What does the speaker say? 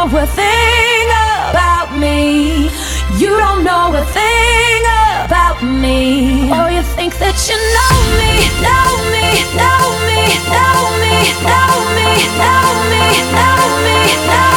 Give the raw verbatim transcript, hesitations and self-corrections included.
know a thing about me. You don't know a thing about me. Oh, you think that you know me, know me, know me, know me, know me, know me, know me, know me.